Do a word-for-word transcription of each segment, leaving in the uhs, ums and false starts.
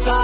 का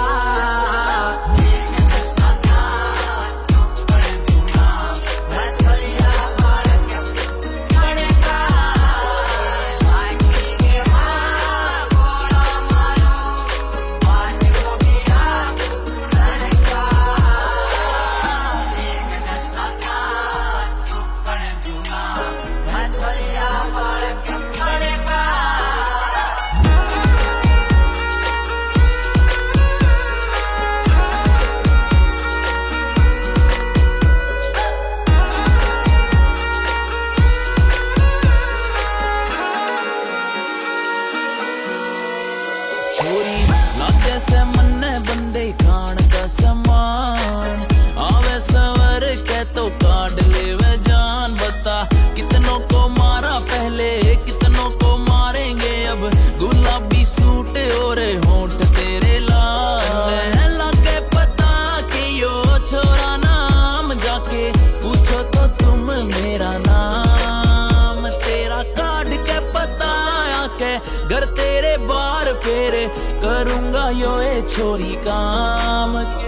छोरी लागे से मन्ने बंदे खान का समान आवे सवर के तो काट ले वे जान। बता कितनों को मारा पहले कितनों को मारेंगे अब। गुलाबी सूट और होंठ तेरे लाल लागे पता कि यो छोरा नाम जाके पूछो तो तुम मेरा नाम। तेरा काट के पता आके घर तेरे बार फेरे करूंगा यो ए छोरी काम।